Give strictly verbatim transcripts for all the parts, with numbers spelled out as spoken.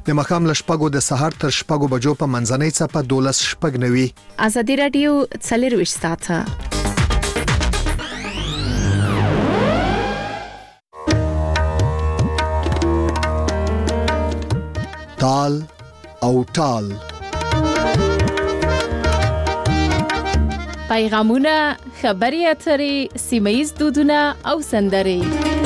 د مخام لشپګو د سحر تر شپګو بجو په منځنۍ څپه دولس شپګ نوي. ازادي رادیو څلرویشت ساعته تال او ټال. پیغامونه، خبري اترې، سیمه‌ییز دودونه او سندرې.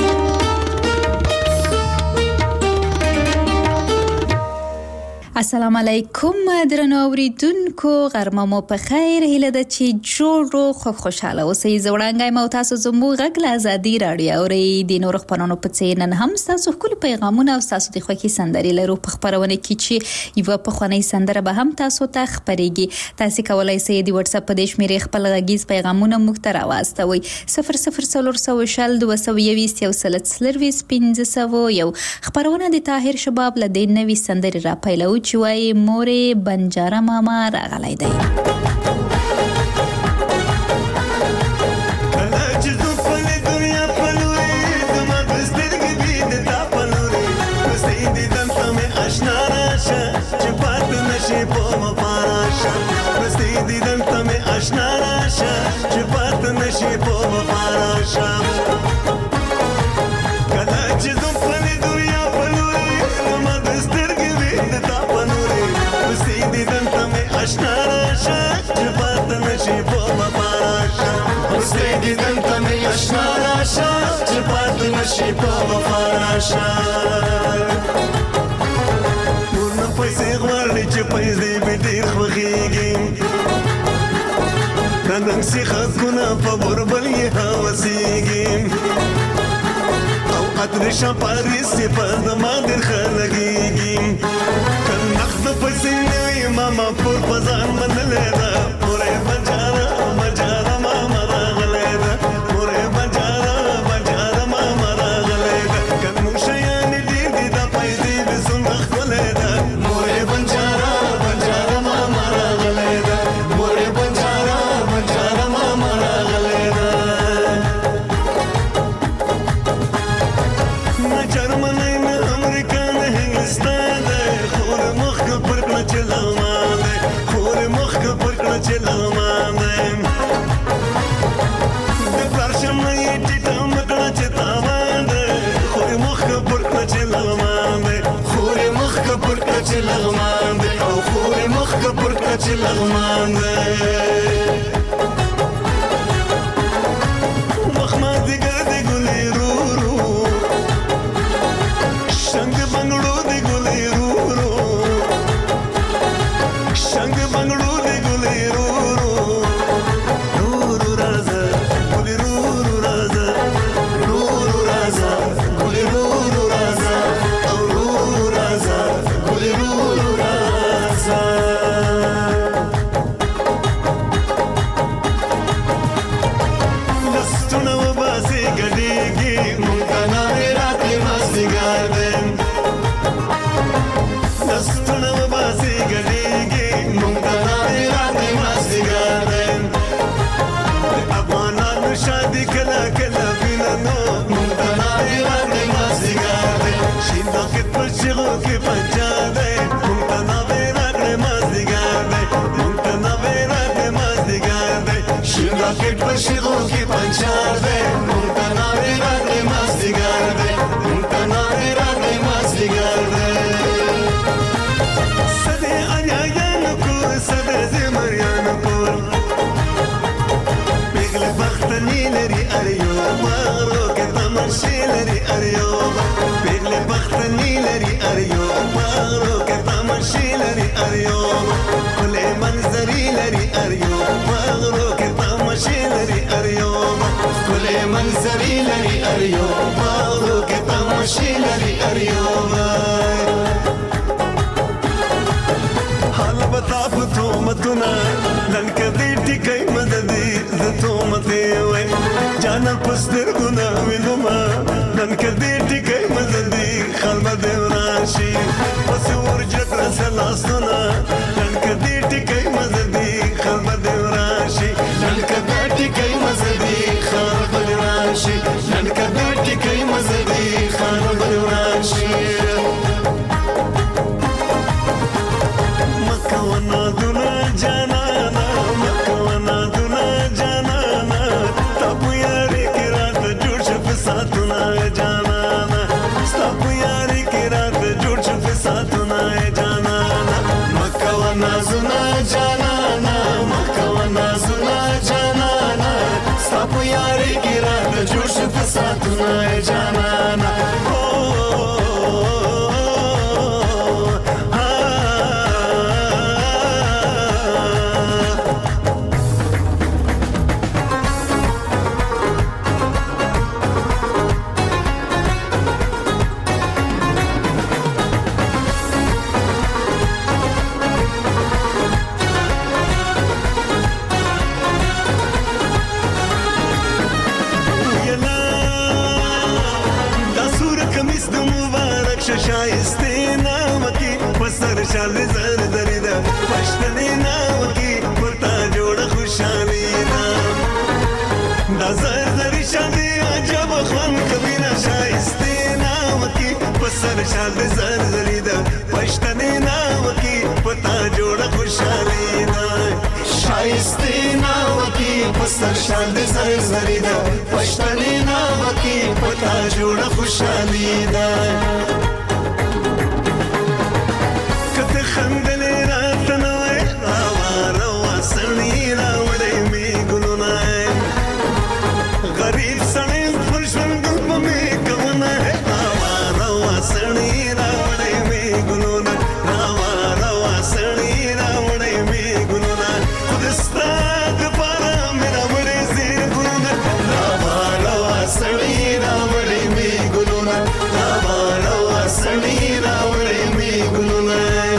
السلام علیکم درنو اوریدونکو، غرمه مو په خیر. هیله ده چې جوړ رو خو خوشاله اوسئ. زوړانګای مو تاسو زموږ غږ له ازادي رادیو اورئ. د نور خبرونو په څیر نن هم تاسو خپل پیغامونه او تاسو د خوښي سندرې لرو په خبرونه کې چې یو په خونی سندره به هم تاسو ته خبريږي. تاسو کولای شئ د واتس اپ په دې شمیرې خپل غږیز پیغامونه موږ ته راوستوي. صفر صفر صفر صفر شل دوه سوه یویشت یو سل څلرویشت پنځه سوه یو. خبرونه د طاهر شباب له دې نوې سندرې را پیلو چې وای مورې بنجاره ماما راغلی دی. ورنه پیسې غواړي چې پیسې به ډېر خوښېږي. نن سي خلکونه په بربل یې هوسېږي او اتریشا پاریس یې په زما ډېر ښه لګېږي. که نقد پیسې نه وي ماما پور په ځان منلې ده. پورې بنجاره بنجاره ماما راغلی ده. پورې بنجاره بنجاره ماما راغلی ده. که موږ شیانې ډېر دي دا پیسې به څومره ښکلی ده. پورې بنجاره بنجاره ماما راغلی ده. پورې بنجاره بنجاره ماما راغلی ده. نه جرمنی نه امریکا نه هندوستان ده. خور مخکې پر کړه چې لغمان ده. خور مخکې پر کړه چې لغمان ده. د پلار شمه یې ټیټه مکړه چې تاوان ده. خور مخکې پر کړه چې لغمان ده. خور مخکې پر کړه چې لغمان ده. او خور مخکې پر کړه چې لغمان ده. مخما دیگر دی ګلې رو رو. شنګ بنګړو دی ګلې رو رو. شنګ بنګړو دی ګلې رو رو. رو رو رازه ګلې رو رو رازه. رو رو رازه ګلې رو رو رازه. او رو رو رازه ګلې رو رو رازه. لستونه وباسي ګډېږي مونږ ته ناوې راتلې مازدیګر دی. لستونه وباسي ګډېږي مونږ ته ناوې راتلې مازدیګر دی. د افغانانو شادي کله کله وینه نو مونږ ته ناوې راتلې مازدیګر دی. شین راکټ په شیغو کې پنجا دی. مونږ ته ناوې راتلې مازدیګر دی. مونږ ته ناوې راتلې مازدیګر دی. شین راکټ په شیغو کې پنجا دی. مونږ ته ناوې راتلې مازدیګر دی. مونږ ته ناوې راتلې مازدیګر دی. سده اریایانو کور سده زمریانو کور. پیغله بختنی لري اریو مغرو کې تماشې لري اریو. پیغله بختنی لري اریو مغرو کې تماشې لري اریو. کله منظرې لري اریو مغرو کې تماشې لري اریو. کله منظرې لري اریو مغرو کې تماشې لري اریو. حال بتا پتو متنا نن کدی ټیکای مددي زتو مته وای جانا پستر ګنا وینما نن کدی ټیکای مددي خلم دې راشي پس ورجت رسلاسنا نن کدی ټیکای مددي خلم دې راشي. نن کدی ټیکای مددي خلم دې راشي. نن کدی ټیکای مددي خلم دې راشي. کمیس د مبارک شایسته نام کی پسر شال زر زری دا پښتنې نام کی پتا جوړ خوشالي دا دا زر زری شادي عجب خوان کبیره شایسته نام کی پسر شال زر زری دا پښتنې نام کی پتا جوړ خوشالي دا شایسته نام کی پسر شال زر زری دا پښتنې نام کی پتا جوړ خوشالي دا کته خندل رات نو روا روا سړی راوړې می ګلونه غریب سړی فرشن ګل په می کوونه روا روا سړی راوړې می ګلونه روا روا سړی راوړې می ګلونه خدستا د پاره مې راوړې زی ګلونه روا روا سړی راوړې می ګلونه روا روا سړی راوړې می ګلونه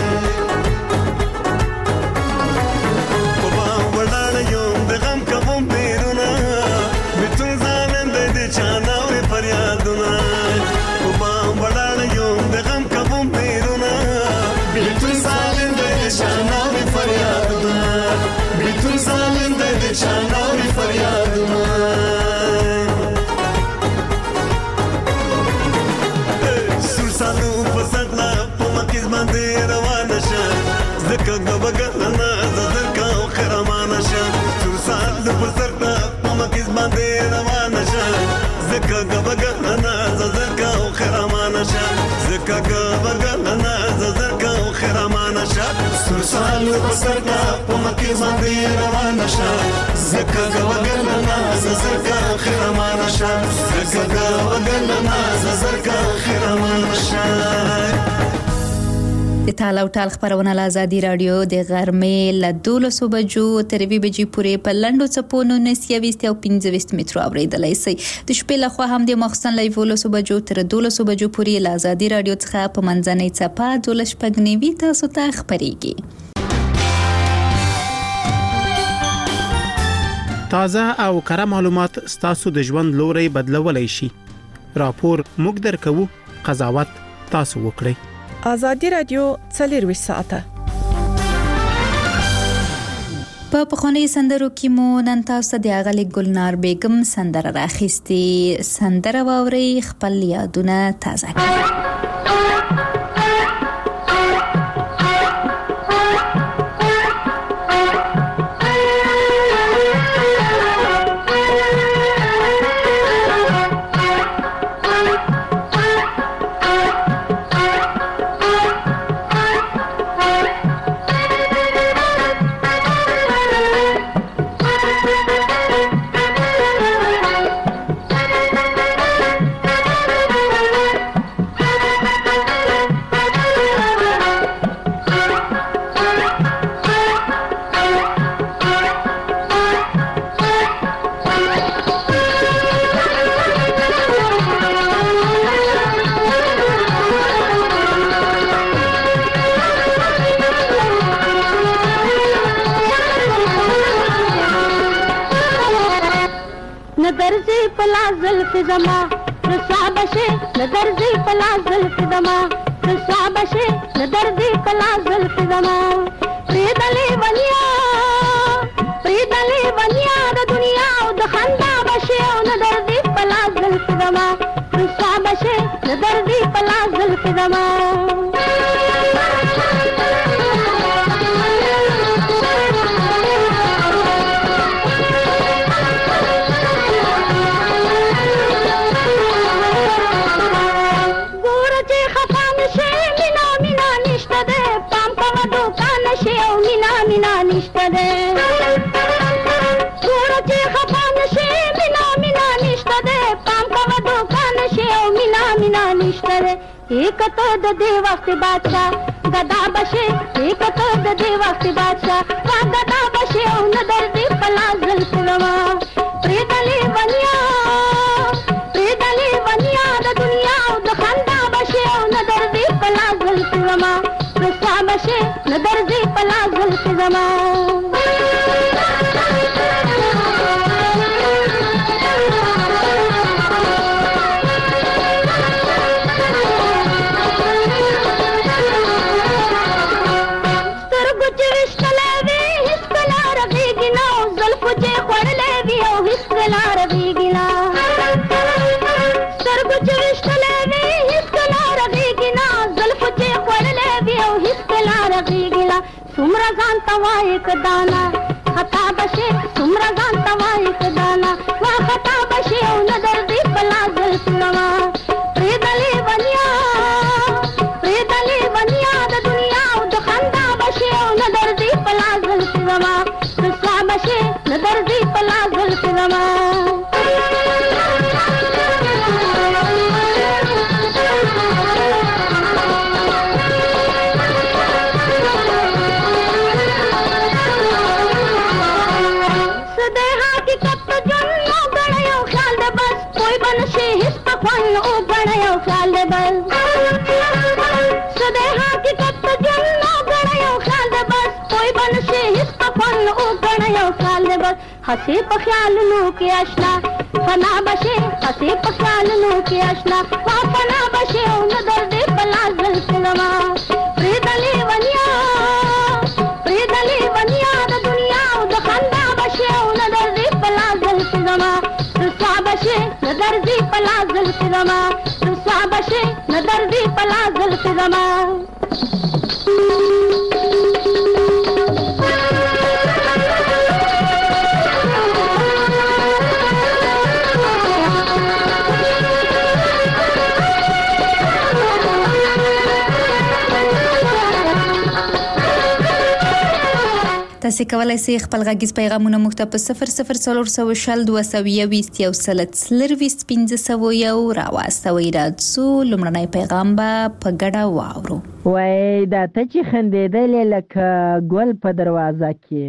زکه غوګلنا زکه خرمانه شه سوسال په سرتا پمکیز باندې روانه شه زکه غوګلنا زکه خرمانه شه زکه غوګلنا زکه خرمانه شه سوسال په سرتا پمکیز باندې روانه شه زکه غوګلنا زکه خرمانه شه زکه غوګلنا زکه خرمانه شه. د تاله او ټال خبرونه له ازادي رادیو د غرمې له دولسو بجو تر یوې بجې پورې په لنډو څپو نولس یویشت او پنځه ویشت مترو اورېدلی شئ. د شپې لخوا هم د ماخوستن له یولسو بجو تر دولسو بجو پورې له ازادي رادیو څخه په منځنۍ څپه دولس شپږ نوي تاسو ته خپرېږي. تازه او کره معلومات ستاسو د ژوند لوري بدلولی شي. راپور موږ درکوو، قضاوت تاسو وکړئ. ازادي رادیو څلورویشت ساعته په پخواني سندرو کې مو نن تاسو د اغلې ګلنار بیگم سندره راخیستې. سندره واورئ، خپل یادونه تازه کړئ. زما رسابشه ندرزي پلازل فدما رسابشه ندرزي پلازل فدما پریدلی ونیا پریدلی ونیا د دنیا او د خندا بشه او ندرزي پلازل فدما رسابشه ندرزي پلازل فدما مینا نشته ده ورته خفان شي مینا مینا نشته ده پام کوه دوکان شي او مینا مینا نشته ده یک تو د دې وخت بادشاہ غدا بشه یک تو د دې وخت بادشاہ غدا بشه او نظر دې پلازل سلوا پریدلی ونیا پریدلی ونیا د دنیا او د خندا بشه او نظر دې پلازل سلوا رسا بشه نظر دې پلازل سلوا څومره ځان ته وایې که دانا خطا به شي څومره ځان ته وایې که دانا وا خطا به شي او نه دردي په لاس زلفې زما پرېږدلې ونیا پرېږدلې ونیا د دنیا او د خندا به شي او نه دردي په لاس زلفې زما رسوا به شي نه دردي په لاس زلفې زما خوان او غړ یو خیال دی بس سده حقیقت ته جن او غړ یو خیال دی بس کوئی بن شي هیڅ خوان او غړ یو خیال دی بس هسي په خیالونو کې آشنا فنا بشي هسي په خیالونو کې آشنا وا فنا بشي او نه درد بلا زل سلام پرېدلې ونیا پرېدلې ونیا د دنیا او د خندا بشي او نه درد بلا زل سلام رسوا بشي نه دردي پلا زلفې زما رسوا بشي نه دردي پلا زلفې زما تاسو کولای شئ خپل غږیز پیغامونه موږ ته په صفر صفر څلور سوه شل دوه سوه یوویشت یو سل څلرویشت پنځه سوه یو راواستوئ. راځو لومړنی پیغام به په ګډه واورو. وای دا ته چې خندېدلې لکه ګل په دروازه کې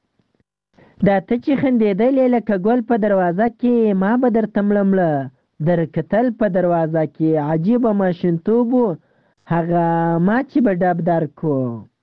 دا ته چې خندېدلې لکه ګل په دروازه کې ما به درته مړمړه در کتل په دروازه کې عجیبه ماشومتوب و هغه ما چې به ډب در کو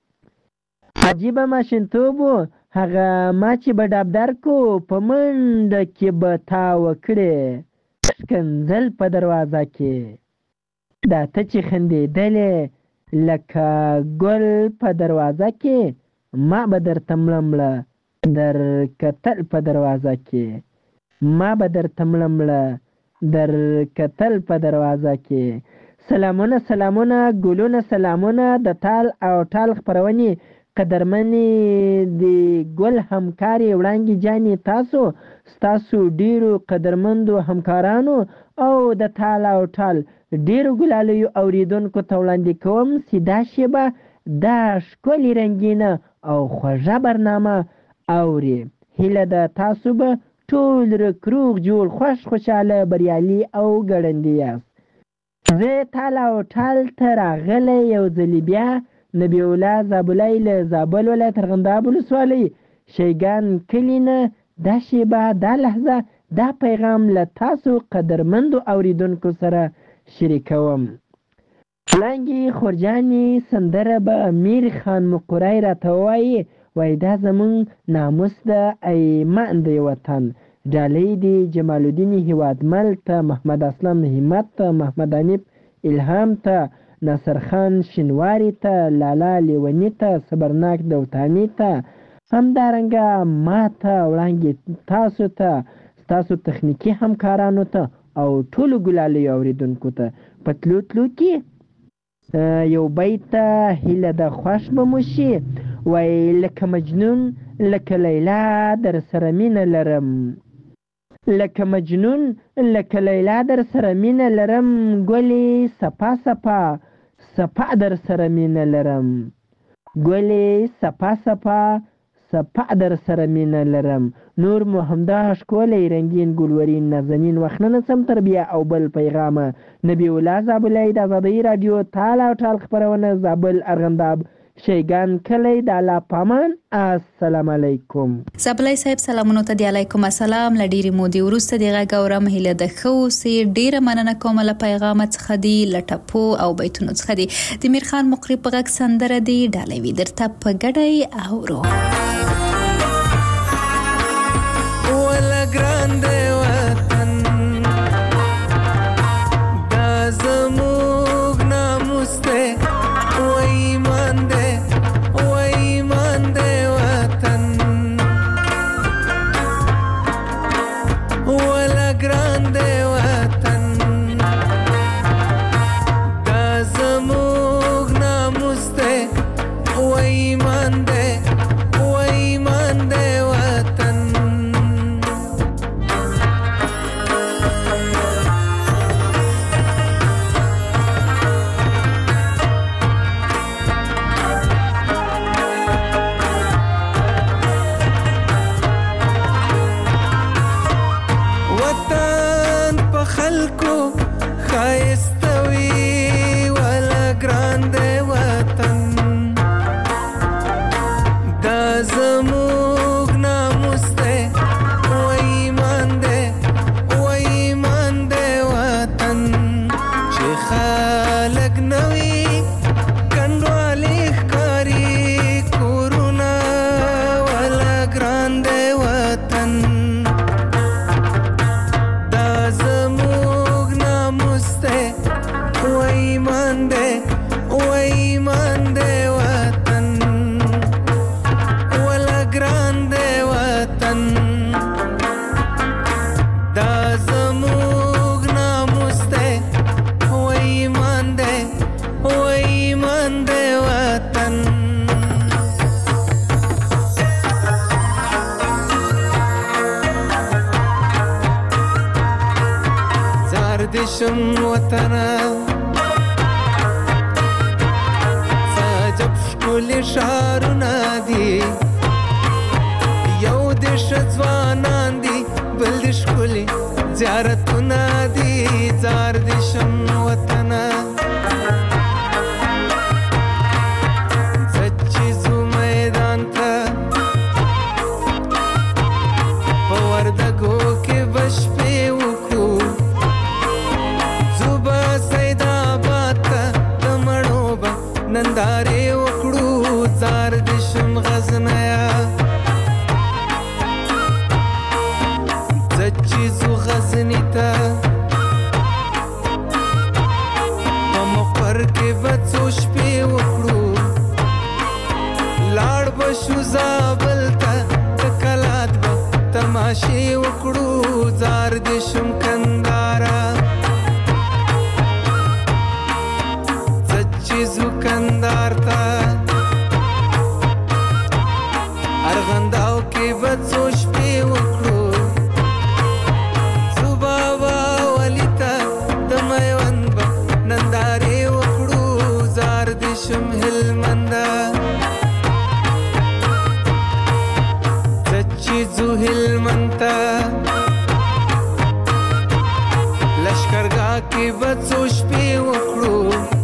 عجیبه ماشومتوب و هغه ما چې به ډب در کو په منډه کې به تا وکړې ښکنځل په دروازه کې دا ته چې خندېدلې لکه ګل په دروازه کې ما به درته مړمړه در کتل په دروازه کې ما به درته مړمړه در کتل په دروازه کې. سلامونه سلامونه ګلونه سلامونه د تال او ټال خپرونې قدرمنې د ګل همکارې وړانګې جانې تاسو ستاسو ډیرو قدرمندو همکارانو او د تال او ټال ډیرو ګلالیو اوریدونکو ته وړاندې کوم چې دا شیبه دا ښکلې رنګینه او خوږه برنامه اوري. هیله ده تاسو به ټول رکروغ جوړ خوش خوشحاله بریالي او ګړندي یاست. زه تال او ټال ته راغلی یو ځلې بیا نبی الله زابلای له زابل ولایت ارغنداب ولسوالۍ شیګان کلي نه دا شیبه دا لحظه دا پیغام له تاسو قدرمندو اوریدونکو سره شریکوم. وړانګې خورجانې سندره به امیر خان مقری راته ووایي وایي دا زمونږ ناموس ده ای ماندې وطن. ډالۍ دي جمال الدین هیوادمل ته محمد اسلام همت ته محمد حنیف الهام ته ناصر خان شینواری ته لالا لیونی ته صبرناک دوتانی ته همدارنګه ما ته وړانګې تاسو ته ستاسو تخنیکي همکارانو ته او ټولو ګلالیو اوریدونکو ته په تلو تلو کې یو بیت ته هیله ده خوښ به مو شي. وایي لکه مجنون لکه لیلا در سره مینه لرم لکه مجنون لکه لیلا در سره مینه لرم ګلې سپا سپا سپا در سره مینه لرم ګلې سپا سپا سپا در سره مینه لرم. نور مو همدا ښکلی رنګین ګلورین نازنین وخننه سم تربیه او بل پیغامه نبی الله زابلای د ازادۍ راډیو تال او ټال خپرونه زابل ارغنداب شیګان کلی د الله پامان. السلام علیکم. زابلای صاحب سلامونو ته دی علیکم السلام. لډيري مودي ورسته دی غږ اورم هله د خو سي ډیره مننه کوم له پیغام څخه دی لټپو او بیتونو څخه دی د میر خان مقری په غږ سندره دی ډالې وی درته په ګډي اورو. ولا ګرانده وطن دا زموږ ناموس دی Monday لګنوي کندوالي ښکاری کورونا ولا ګران دی وطن دا زموږ ناموس دی و ایمان دی و ایمان دی وطن ولا ګران دی وطن دا زموږ ناموس دی و ایمان دی و ایمان دی وطن زار دشم وطنه سجب شکل شارونه دي یو د ځوانان دي بل د ښکلي زیارتونه دي زار د شم وطنه زه چې ځو میدان ته په وردګو کې به شپې وکړو ځو به سیدآباد ته د مڼو به نندارې وکړو زار د شم غزنیه زو غزنی تا په مقر کې به څو شپې وکړو لاړ به شو زابل ته د کلات به تماشې وکړو زار د شم کندهاره زه چې ځو کندهار ته ارغنداو کې به څو شپې وکړو نندارې وکړو زار د شم هلمنده زه چې ځو هلمند ته لشکرګاه کې به څو شپې وکړو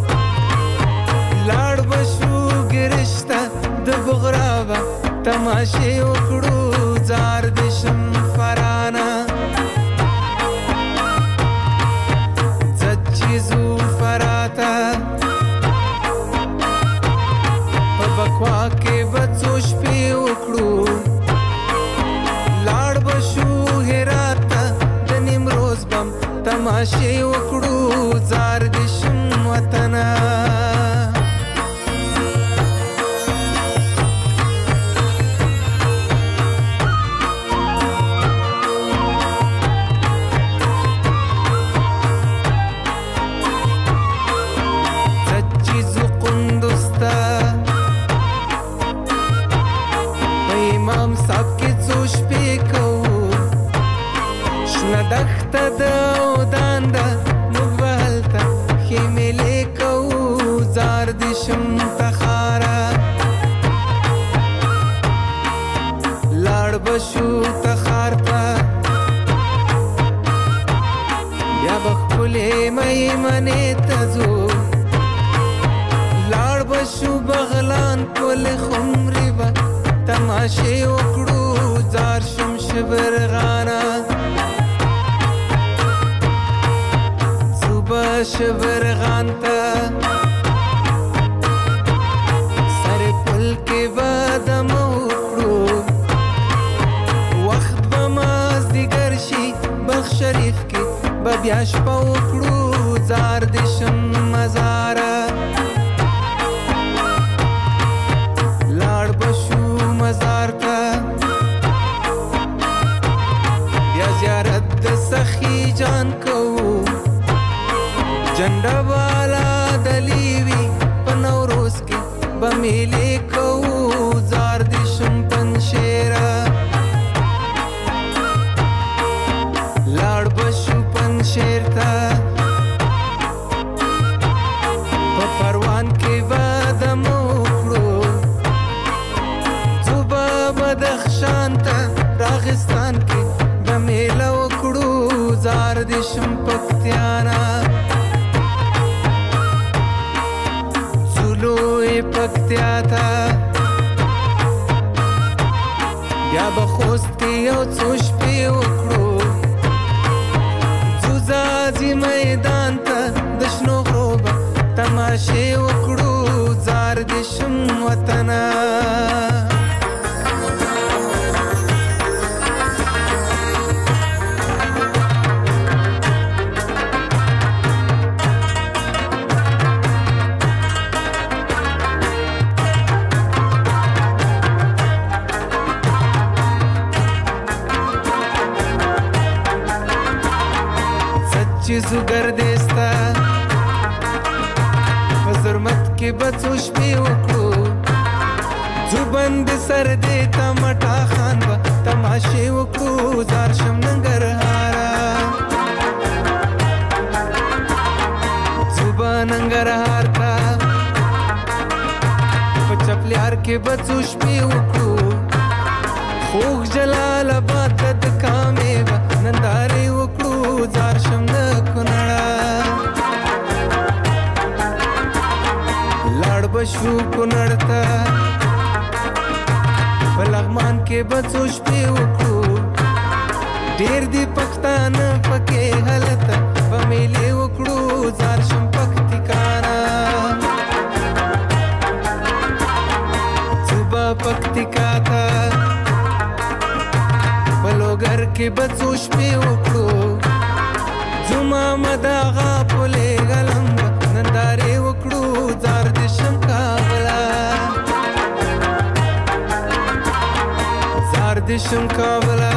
لاړ به شو ګرش ته د بغرا به تماشې وکړو زار د شم فرانه زو فراتا په بکوا کې به څو شپې وکړو لاړ به شو هرات ته د نیمروز بم تماشې وکړو زار د شم وطنه دښته د اودان ده موږ به هلته خیمې کوو زار د شم تخاره لاړ به شو تخار ته بیا به ښکلې میمنې ته ځو لاړ به شو بغلان پل خمرې به تماشې وکړو زار شم شبرغانه شبرغان ته سر پل کې به دم وکړو وخت به مازدیګر شي بلخ شریف کې به بیا شپه وکړو زار د شم مزاره لاړ به شو مزار ته بیا زیارت د سخي جان کوو جنډه والا دلیوی په نوروز کې به میلې کوو زار د شم پنشیره لاړ به شو پنشیر ته په پروان کې به دم وکړو ځو به بدخشان ته راغستان کې به میله وکړو زار د شم پکتیانا پکتیا تا بیا به خوست کې یو څو شپې وکړو ځو ځاځي میدان ته د شنو غرو به تماشې وکړو زار دې شم وطنه چیزو گردستا بزرمت کې بچو شپې وکړو زوبند سر دې تمټا خان با تماشې وکړو زار شم ننګرهارا زوبا ننګرهار تا پچپلیار کې بچو شپې وکړو خوږ جلال آباد د کامې با نندارې وکړو زار شم د کونړه لاړ بشو کونړ ته په لغمان کې بڅو شپې وکړو ډېر دي پښتانه پکې هلته په میلې وکړو زار شم پکتیکانا صوبه پکتیکا ته په لوګر کې بڅو شپې وکړو زما مداغا پولې غلم نندارې وکړو زار دې شم کابلا زار دې شم کابلا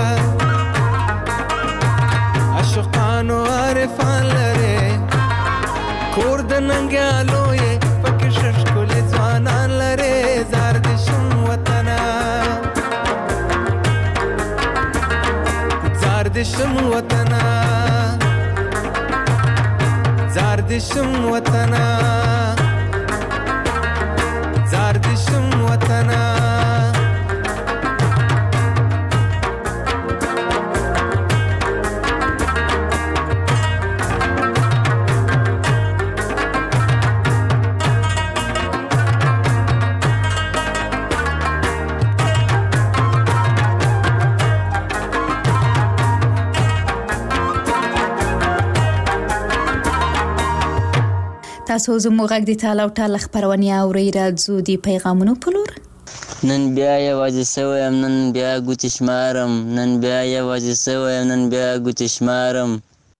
عاشقانو عارفان لري کور د ننګیالو یې پکې ششکولې ځوانان لري زار دې شم وطنه زار دې شم وطنه زار دې شم وطنه زار دې شم وطنه تاسو زموږ غږ د ټال او ټال خبرونه اورئ راځو د پیغامونو په لور نن بیا یوازې سویم نن بیا ګوتې شمارم نن بیا یوازې سویم نن بیا ګوتې شمارم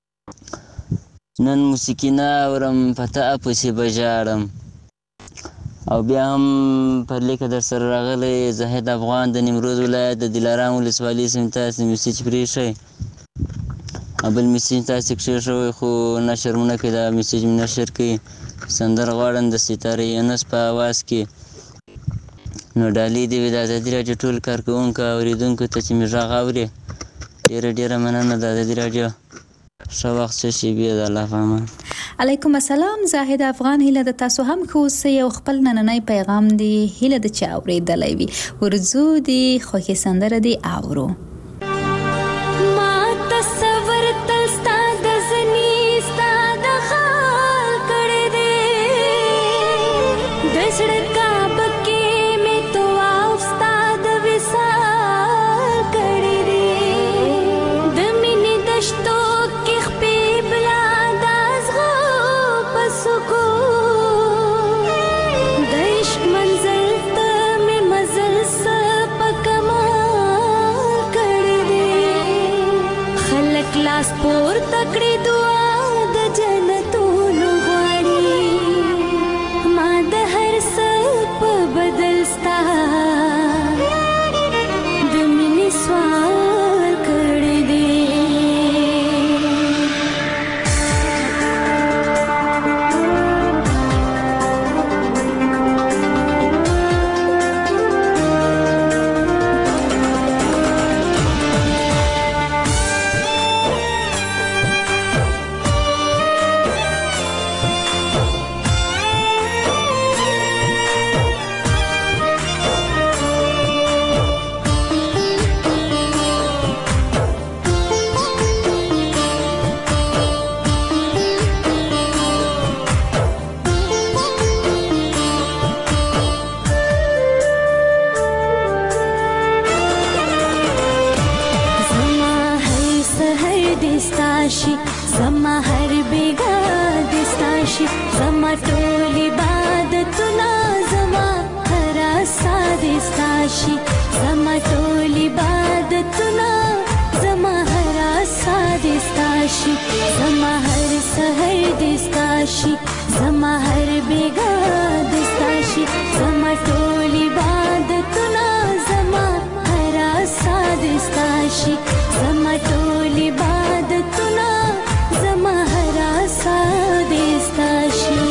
نن موسیقي نه اورم په تا پسې به ژاړم او بیا هم پر لیکه در سره راغلی زاهد افغان د نیمروز ولایت د دلارام ولسوالۍ سیمې تاسې میسج پرېښی او بل میسج تاسې کښېښوی خو نشرمونه کوي دا میسج مې نشر کوي سندره غواړم د ستاره یونس په اواز کې نو ډالۍ دې وي د ازادي راډیو ټول کارکوونکو اورېدونکو ته چې مې غږ اوري ډېره ډېره مننه د ازادي راډیو ښه وخت ښه شېبې د الله په امان علیکم السلام زاهد افغان هیله د تاسو هم ښه اوسئ او خپل نننی پیغام دی هیله د چې اورېدلی وي ورځو دی خوښې سندره دی اورو मंजिल त में मजल सा पकमा ټول عبادتونه زما هر ساد استاشي زما هر سحر دستاشي زما هر بیگا دستاشي زما ټول عبادتونه زما هر ساد استاشي زما ټول عبادتونه زما هر ساد استاشي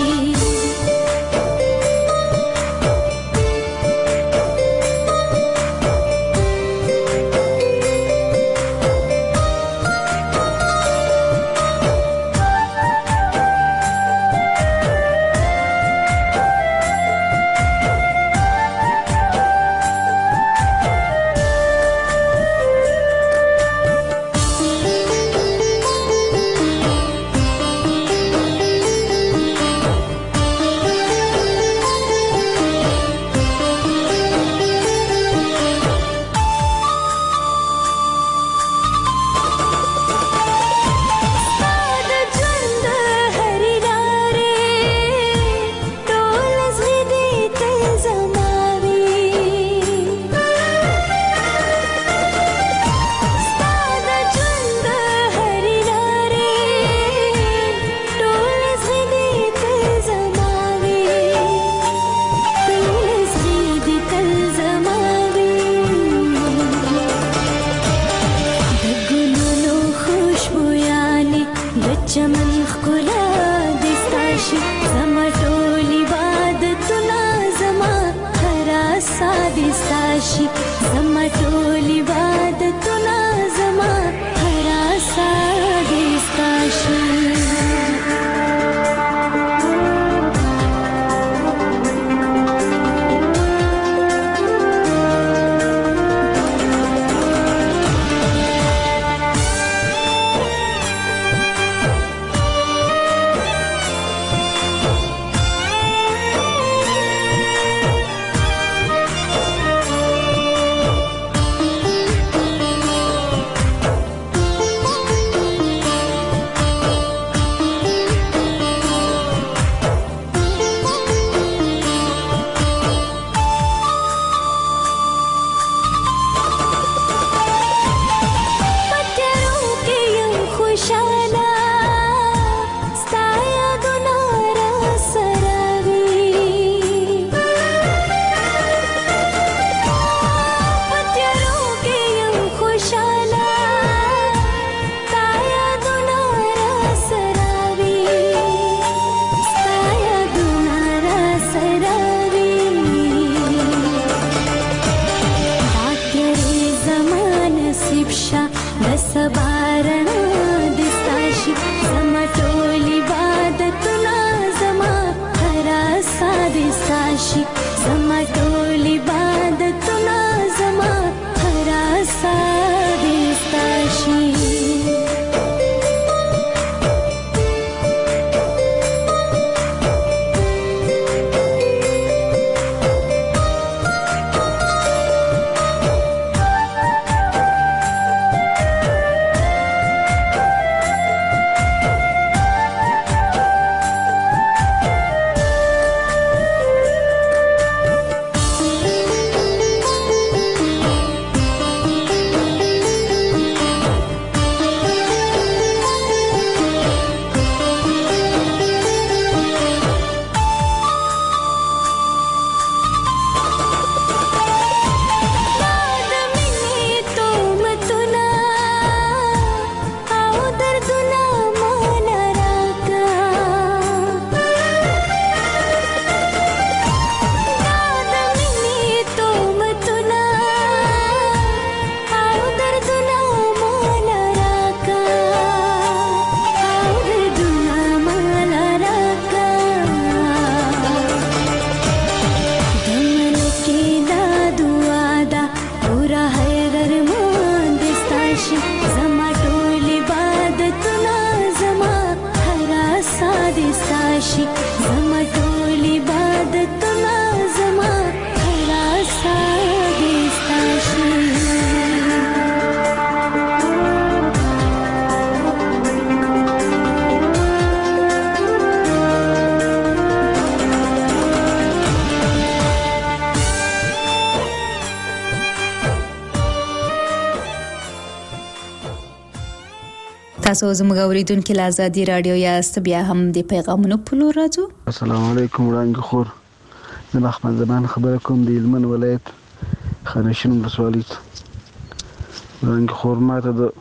تاسو زموږ اوریدونکو له ازادي رادیو یاست، بیا هم د پیغامونو په لور راځو. السلام علیکم وړاندې خور د احمد زمان خبره کوم د هلمند ولایت خانشین ولسوالۍ وړاندې خور ماته د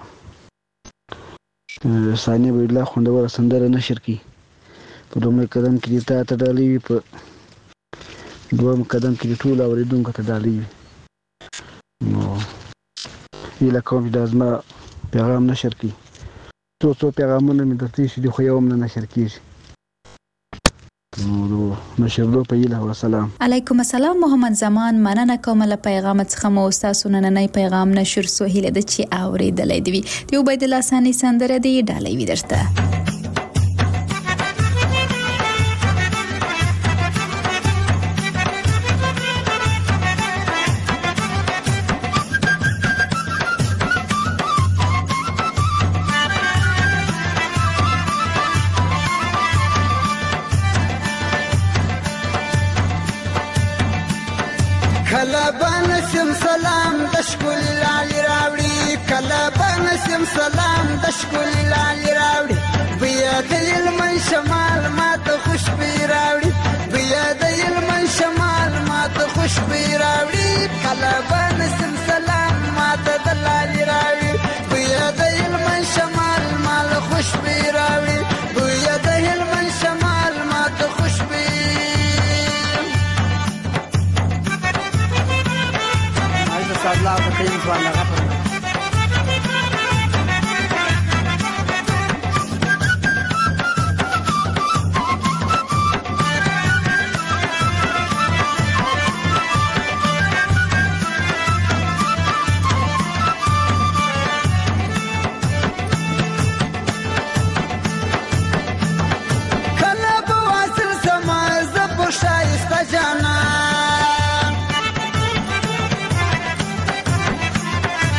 ثانیه بېډله خوندوره سندره نشر کړي. په لومړي قدم کې د تا ته ډالۍ وي، په دویم قدم کې د ټولو اورېدونکو ته ډالۍ وي. نو هیله کوم چې دا زما پیغام نشر کړي. څو څو پیغامونه مې درته ایښي دي خو یو هم نه نشر کېږي. نو د نشردو په هیله وسلام. علیکم السلام محمد زمان، مننه کوم له پیغام څخه مو ستاسو نننی پیغام نشر سو هیله ده چې اورېدلی دې وي. د عبید الله ثاني سندره دې ډالۍ وي درته. کله بنسم سلام د شکل لالی راوړي، کله بنسم سلام د شکل لالی راوړي، بیا د علمن شمال ماته خوشبوي راوړي، بیا د علمن شمال ماته خوشبوي راوړي، کله بنسم سلام ماته د لالی راوړي، بیا د علمن شمال مال خوشبوي راوړي، بیا د علمن شمال ماته خوشبوي. الله بخير ولا غفر. کله بواصل سما زب شایسته جانا،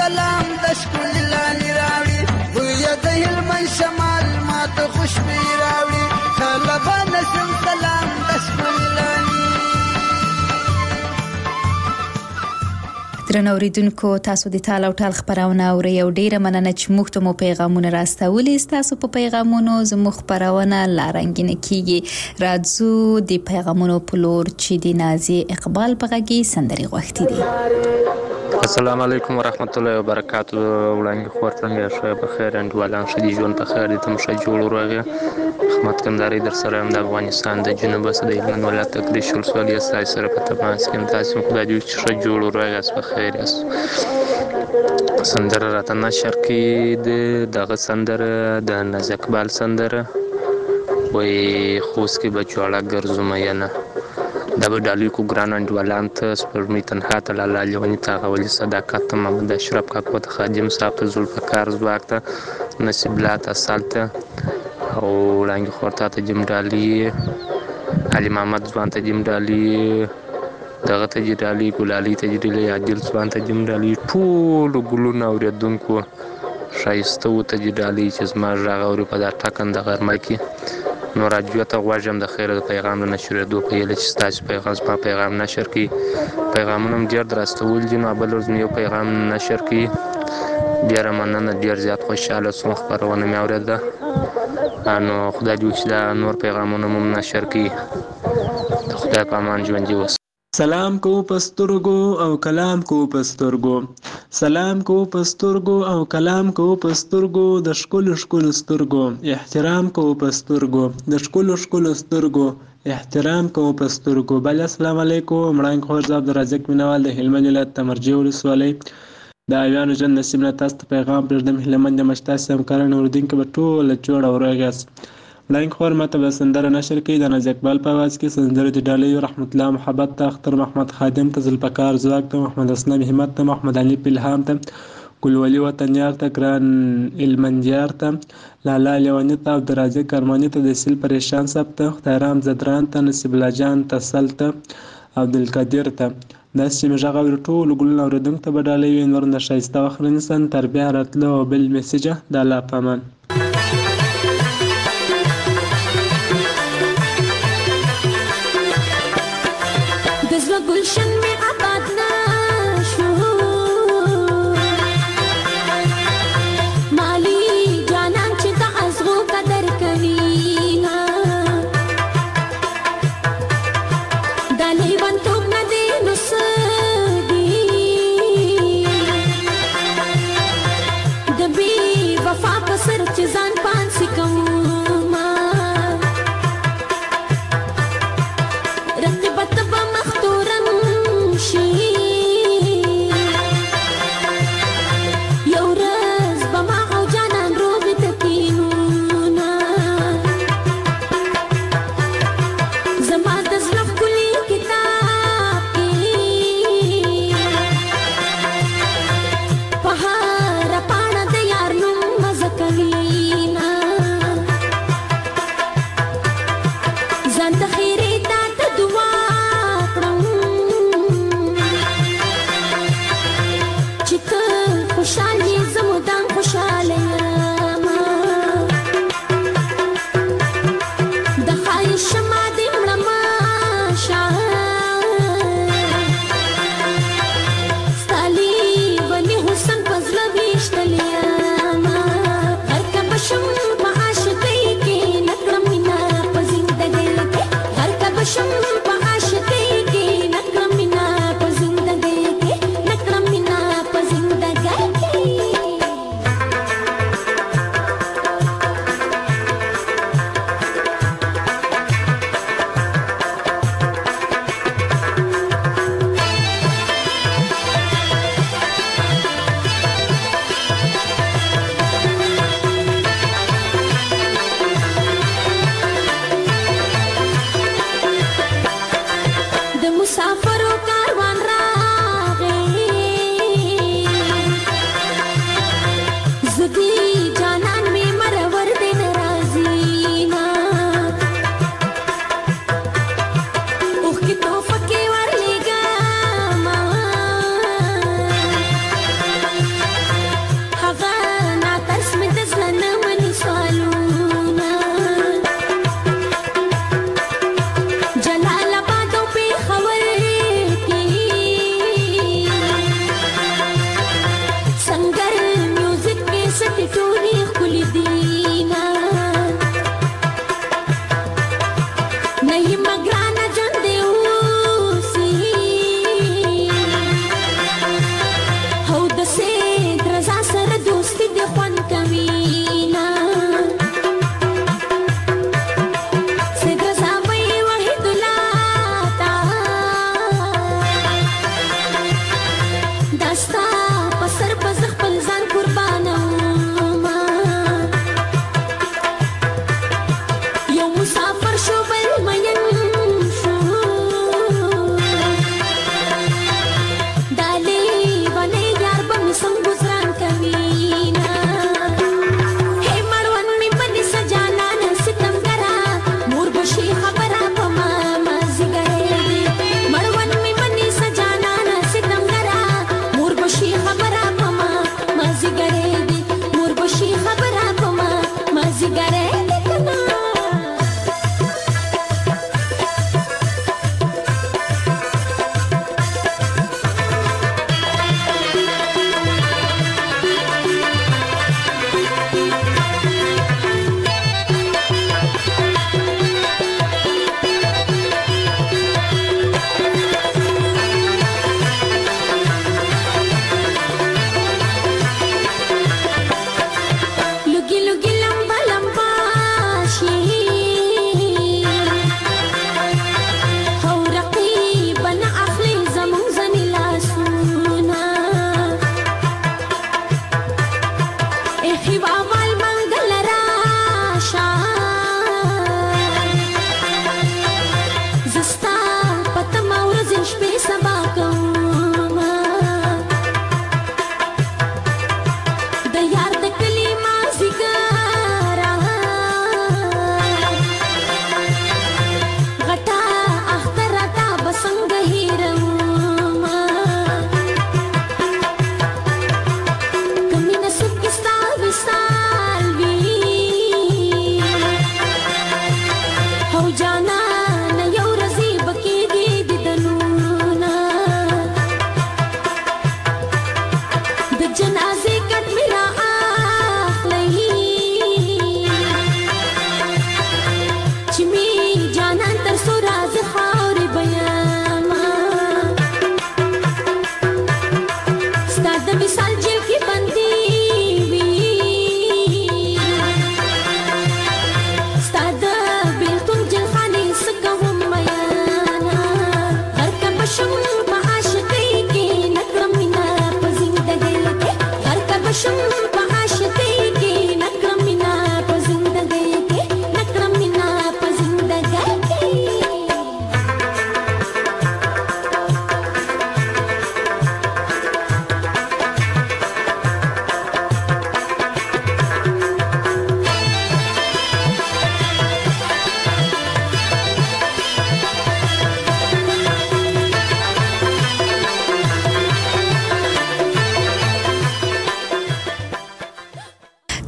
سلام د ښکلي لالي راوړي بویه د هلمند شمال ماته خوشبويي راوړي طالبه نسیم سلام د ښکلي لالي. درنو اوریدونکو تاسو د تال او ټال خبرونه اورئ او ډیره مننه چې موږ ته مو پیغامونه راستولي ستاسو په پیغامونو زموږ خبرونه لا رنګینه کیږي. راځو د پیغامونو په لور چې د نازي اقبال په غږی سندري غوښتي دي. السلام علیکم ورحمت الله وبرکاتہ. وړاندې خور څنګه ښه په خیر انډوالان شدي ژوند په خیر دي تم ښه جوړ ورغه خدمت کنداري در سره هم د افغانستان د جنوب د هلمند ولایت تکری شول سولې سای سره په تماس کې تاسو خدای دې چې ښه جوړ ورغه په خیر یاست. سندره راته نشر کې د دغه سندره د نازي اقبال سندره وای خوست کې بچواړه ګرځوم ینه دا به ډالوي کو ګران انډوالان ته سپرمي تنها ته لاله لیونی ته غولي صداقت ته محمد اشرف کاکو ته خادم صاحب ته ذوالفقار زواک ته نصیب الله ته سالته او وړاندې خورته ته جیم ډالي علي محمد ځوان ته جیم ډالي دغه ته جیم ډالي ګلالي ته جیم ډالي عادل ځوان ته جیم ډالي ټول ګلونه اوریدونکو شایسته و ته جیم ډالي چې زما غږ اوري په دا ټاکنده غرمه کې نو راډیو ته غواړم د خیر د پیغام نه نشریدو په یله چې تاسو پیغام په پیغام نشر کی پیغامونه ډیر درستول دي نو بل ورځ یو پیغام نشر کی ډیر مننه ډیر زیات خوشاله سوم خبرونه مې اوریده نو خدای دې چې دا نور پیغامونه مم نشر کی خدای په امان ژوند دي. سلام کو پسترګو او کلام کو پسترګو سلام کو پسترګو او کلام کو پسترګو د شکل شکل سترګو احترام کو پسترګو د شکل شکل سترګو احترام کو پسترګو. بل السلام علیکم مړنګ خور زاب د رازق مینوال د هلمند ولایت تمرجی ولسوالۍ د ایوانو جن نصیب نه تاسو پیغام پردم هلمند مشتا سم کارن وردین کې بټول جوړ اورګاس مړنګ خور ماته به سندره نشر کړي د نازي اقبال په आवाज کې سندره د ډالۍ رحمت الله محبت ته اختر محمد خادم ته ذوالفقار زواک ته محمد اسلام همت ته محمد علي الهام ته ګلولي وطنيار ته ګران المنجار ته لالا لیونی ته د رازي کرمانی ته د سیل پریشان صاحب ته خیرام زدران ته نصیب الله جان ته سلته عبدالقادر ته داس چې مژغه ور ټول ګلونه اوردم ته بدالې نور نه شایسته واخرین سن تربیه راتلو بل میسج د الله پامان. गुलशन में आबाद ना शो माली जाना चिता अज़गो कदर कवीना दाली बंतुब न दे नुसदी दबी वफा पसर चिजा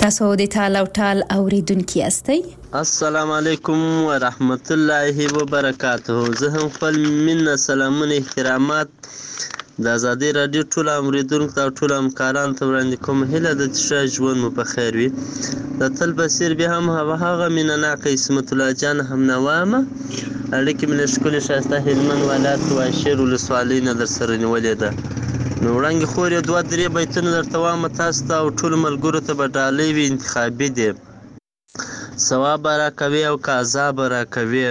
تاسو د ټال او ټال اوریدونکي یاستئ. السلام علیکم ورحمت الله وبرکاته. زه هم خپل مینه سلامونه احترامات د ازادي رادیو ټول اوریدونکو ته او ټول همکارانو ته وړاندې کوم. هیله ده چې ښه ژوند مو په خیر وي. د تل بصیر بیا هم هغه مینه ناکه اسمت الله جان همنوا یم. اړیکې مې له ښکلي ښایسته هلمند ولایت واشیر ولسوالۍ نه در سره نیولې ده. نو وړاندې خور یې دوه درې بیتونه درته وایم تاسو ته او ټولو ملګرو ته به ډالۍ وي انتخابي دي. ثواب به راکوي او که عذاب به راکوي،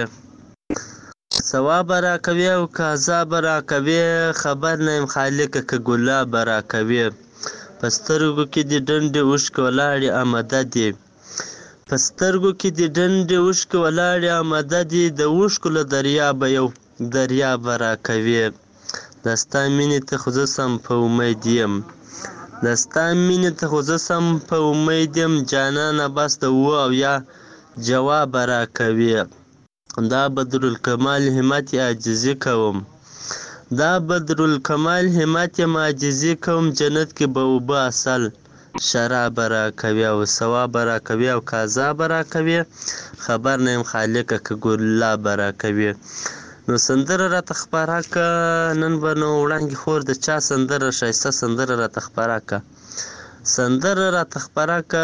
ثواب به راکوي او که عذاب به راکوي، خبر نه یم خالقه که ګلاب به راکوي. په سترګو کې دې ډنډې اوښکې ولاړې آمده دي، په سترګو کې دې ډنډې اوښکې ولاړې آمده دي، د اوښکو له دریابه یو دریاب به راکوي. د ستا مینې ته خو زه سم په امید یم، د ستا مینې ته خو زه سم په امید یم، جانانه بس د اوه او یا جواب به راکوي. دا بدرالکمال همت یې عاجزي کوم، دا بدرالکمال همت یې عاجزي کوم، جنت کې به اوبه اصل شراب به راکوي او ثواب به راکوي او که عذاب به راکوي، خبر نه یم خالقه که ګلاب به راکوي. نو سندره راته خپاره که نن به نو وړانګې خور د چا سندره ښایسته سندره راته خپاره که سندره راته خپاره که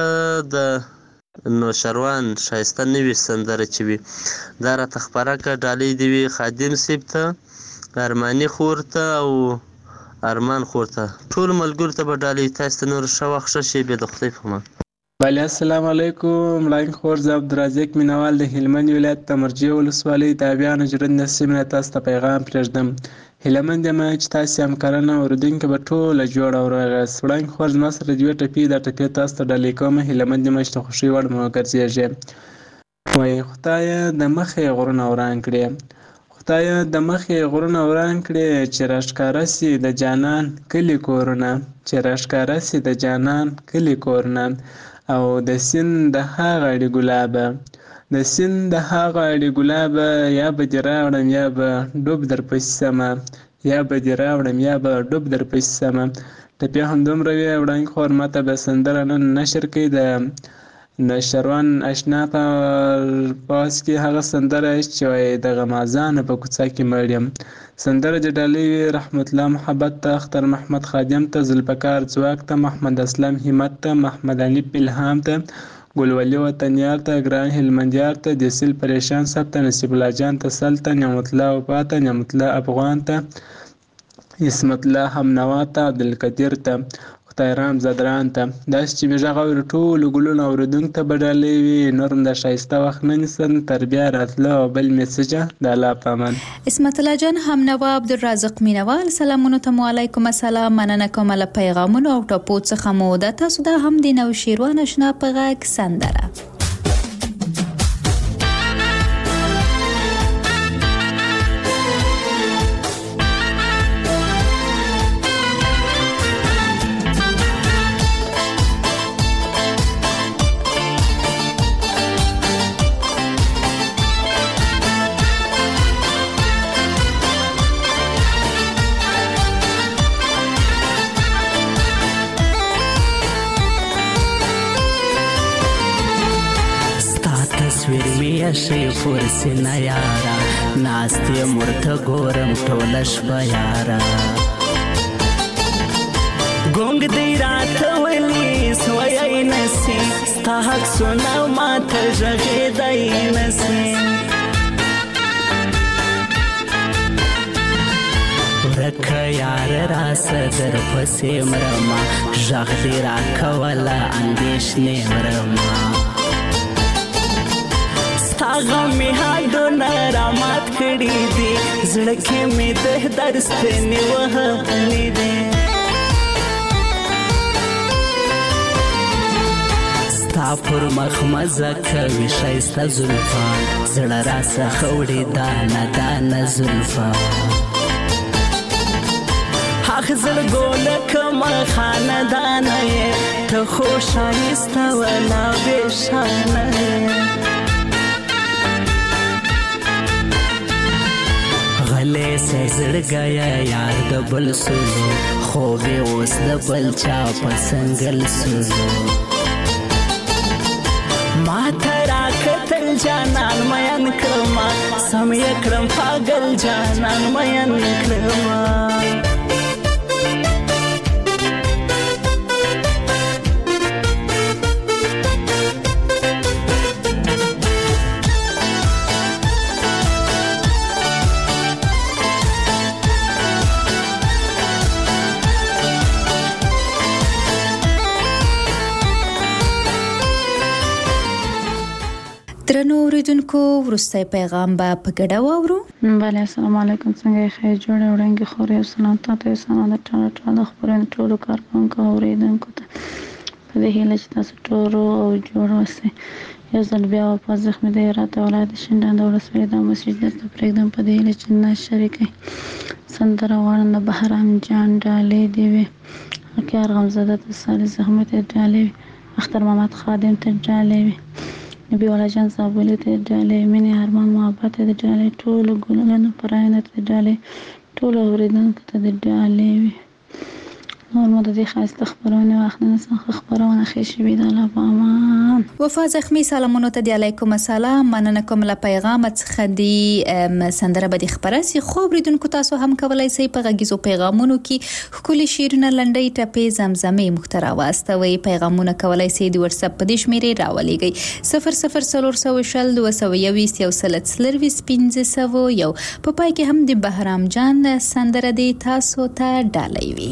د نوشروان ښایسته نوې سندره چې وي دا راته خپاره که. ډالۍ دې وي خادم صیب ته، ارماني خور ته او ارمان خور ته، ټولو ملګرو ته به ډالۍ. تاسو ته نور ښه وخت ښه شیبې د خدای په امان. بله السلام علیکم. وړاندې خور زه عبدالرزاق مینوال د هلمند ولایت د مرجې ولسوالۍ تابعیانو جرد نسیم نه تاسو ته پیغام پرېږدم. هیلهمند یم چې تاسې همکاران او اورېدونکي به ټوله جوړه او راغاست. وړاندې خور زما سره دوې ټپې دا ټپې تاسو ته ډالۍ کوم. هیلهمند یم چې د خوښۍ وړ مو وګرځېږي. وایي خدایه د مخې غرونه وران کړې، خدایه د مخې غرونه وران کړې، چې راښکاره سي د جانان کلي کورونه، چې راښکاره سي د جانان کلي کورونه، او د سیند د هغه اړې ګلابه، د سیند د هغه اړې ګلابه، یا به دې راوړم یا به ډوب در پسې سمه، یا به دې راوړم یا به ډوب در پسې سمه. ټپې همدومره وي. وړاندې خور ماته به سندره نن نشر کوي د نشروان اشنا په پاس کې هغه سندره چې وایي د غمازانو په کوڅه کې مړ یم. سندره د ډالۍ وي رحمت الله محبت ته، اختر محمد خادم ته، ذوالفقار ځواک ته، محمد اسلم همت ته، محمد علي الهام ته، ګلولي وطنیار ته، ګران هلمندیار ته، دیسل پریشان صاحب ته، نصیب الله جان ته، سل ته، نعمت الله وفا ته، نعمت الله افغان ته، اسمت الله همنوا ته، عبدالقدیر ته، خدای رام زدران ته. داسې چې مې غږ اوري ټولو ګلونو اورېدونکو ته به ډالۍ وي. نور هم د ښایسته وخت نه نیسم تر بیا راتله او بل میسجه د الله په امان. اسمت الله جان همنوا عبدالرازق مینوال سلامونو ته مو علیکم السلام. مننه کوم له پیغامونو او ټپو څخه مو د تاسو د هم د نوشیروان اشنا په غږ سندره. شي فرسنه یارا ناستې مرته ګورم ټوله شپه یارا ګونګ دی راته ویلي سوی نسي ستا حق سونه ماته غږېدی نسي ورکه یار راسه در پسې مرمه غږ دې راکوله اندېښنې مرمه غمې هډونه رامات کړي دي زړه کې مې د درد ستنې وهلې دي ستا پر مخ مزه کوي ښایسته زلفان زړه راڅخه وړي دانه دانه زلفان حق زړګونه کومه خاندانه یې ته خو ښایسته ولا بېشانه یې غلې سه زړګیا یار د بل سولو خوبې اوس د بل چا په سنګل سولو ما ترا کتل جانان مین کړما سم یې کړم پاگل جانان مین کړما درنو اوریدونکو وروستی پیغام به په ګډه واورو. بله السلام علیکم، څنګه یې ښه جوړې وړانګې خورې او سلام تاته یې سلام د ټاله ټاله خپرونې ټولو کارکوونکو او اوریدونکو ته په دې هیله چې تاسو ټول او جوړ اوسئ. یو ځل بیا واپس زخمي د هرات ولایت شینډنډ ولسوالۍ دا مسیج درته پرېږدم په دې هیله چې نه شریکئ. سندره غواړم د بهرام جان ډالۍ دې وي، حقیار غمزده ته سالي زحمت ته ډالۍ وي، اختر محمد خادم ته ډالۍ وي، نبی والا جان صابولی ته ډالۍ، مینې ارمان محبت ته ډالۍ، ټولو ګلانو پراینه ته ډالۍ، ټولو اوریدونکو ته ډالۍ وي. نور مو د دې ښایسته خپرونې وخت نه څخه خپرونه ښې شوې ده. الله په امان. وفا زخمي سلامونو ته دی علیکم السلام، مننه کوم له پیغام څخه دی سندره به د خبره سي خو اوریدونکو تاسو هم کولای شئ په غږیزو پیغامونو کې خولي شیرونه لنډۍ ټپې زمزمې محتوا واستوي. پیغامونه کولای شئ د واتس اپ په دې شمیرې راولېږئ صفر صفر څلور سوه شل دوه سوه یوویشت یو سل څلرویشت پنځه سوه یو. په پای کې هم د بهرام جان سندره دی تاسو ته ډالۍ وي.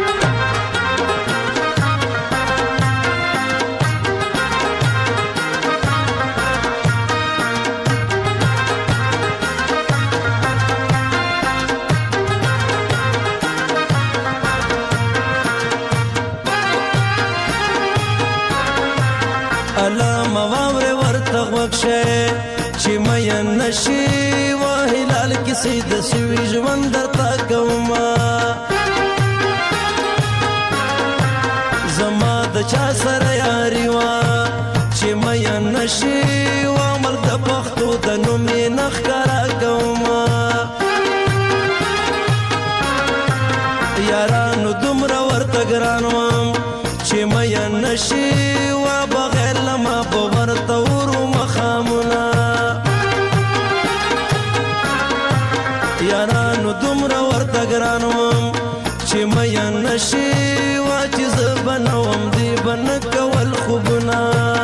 چې مې نشي و هلال کې سید سوي ژوند درته کوما زما د چا سره یاري وا چې مې نشي و مل د پختو د نومې نخرا کوما یارانو دومره ورته ګران وم چې مې نشي و بغیر لما په ورته ورو مخامونه یارانو دومره ورته ګران وم چې مې نشي و چې زه به نه وم دی به نه کول خوبونه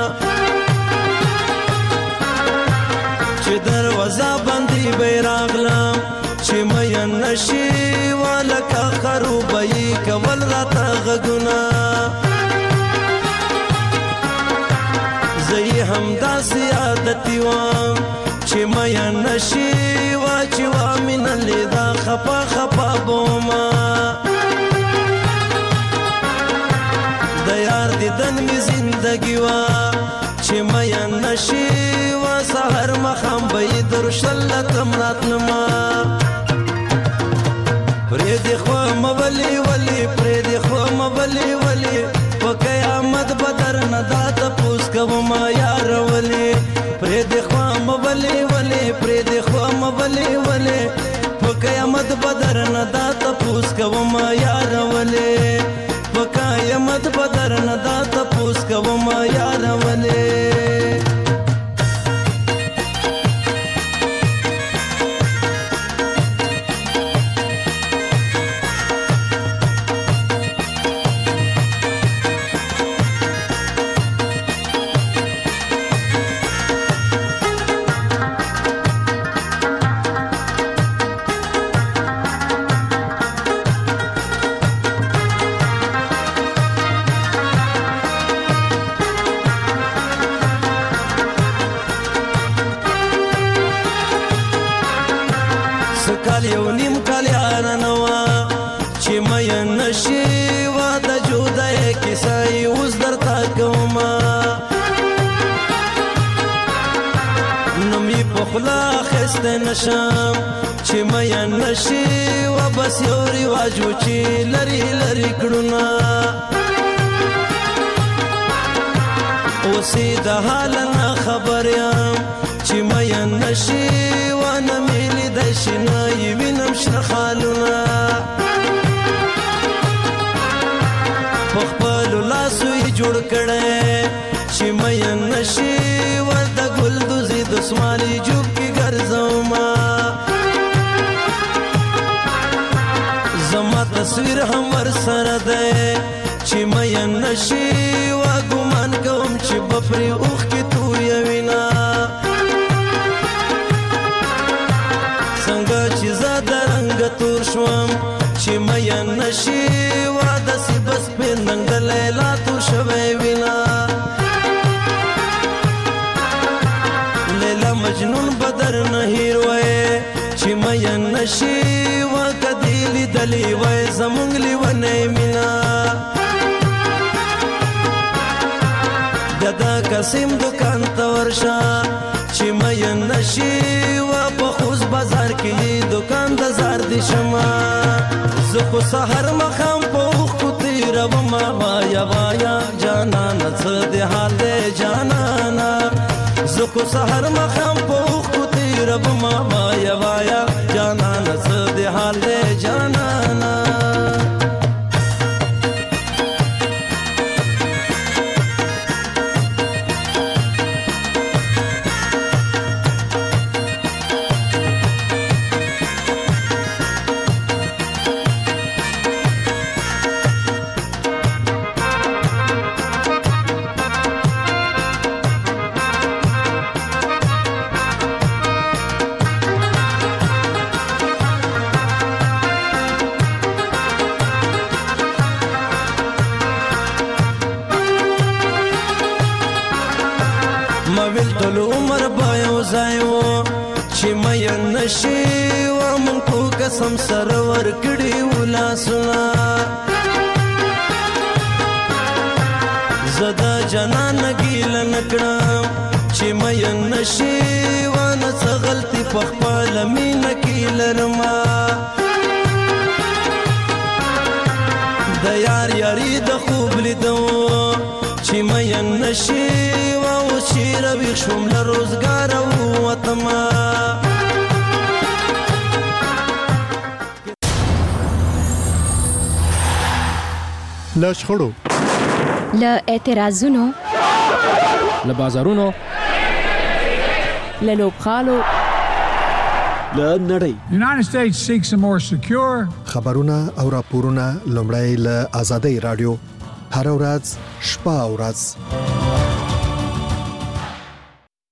چې دروازه باندې به یې راغلم چې مې نشي و لکه خروبه یې کول راته غږونه زه یې همداسې عادتي وم چې مې نشي و چې وا مینه لیدا خپه خپه بوما د یار دیدن مې زندګي وا چې مې نشي و سحر مخام به یې درشلتم راتلما پرېږدې خوا مه ولې ولې پرېږدې خوا مه ولې ولې په قیامت به درنه دا تپوس کومه یاره ولې پرېږدې خوا مه ولې ولې پرېږدې خوا مه ولې ولې په قیامت به درنه دا تپوس کومه یاره ولې په قیامت به درنه دا تپوس کومه یاره ولې کال یو نیم کال یاره نه وه چې مې نشي و د جودای کیسه یې اوس درته کومه نوم یې په خوله اخیستی نشم چې مې نشي و بس یو رواج و چې لرې لرې کړونه اوس یې د حال نه خبر یم چې مې نشي و نه مې لیدی شي نه یې وینم شنه خالونه په خپلو لاسو یې جوړ کړی چې مې نشي دسمالي جوب کې ګرځوما زما تصویر هم ور سره ده چې مې نشي وا ګمان کوم چې بپري اوخ کې تو یوینا څنګه چې زاد رنگ تور شوم چې مې نشي وا د سی بس په ننګ لیلا تو شوي وینا لیلا مجنون بدر نه هیروي چې مې نشي وا کدی دلی وای زمونږ لیونه مینا ددا قسم دکان ته ورشه چې مې نشي وا په خوز بازار کې دکان د زار دي شمه زه خو سحر مخام په اوخ کو تیروما وایا وایا جانان څه د حال دی جانانا زه خو سحر مخام په اوخ کو تیروما وایا وایا جانان څه د حال دی جانانا قسم سرور کړي ولاسونه زدا جنان ګیل نکړم چې مې نشي ونه څه غلطي په خپل مين کې لرما د یار یاري د خوب لیدو چې مې نشي او شیر وي شوم له روزګار او وطما له شخړو له اعتراضونو له بازارونو له لوبغالو له نړۍ United States seeks a more secure خبرونه او راپورونه لومړی له آزادۍ رادیو هر ورځ شپه او ورځ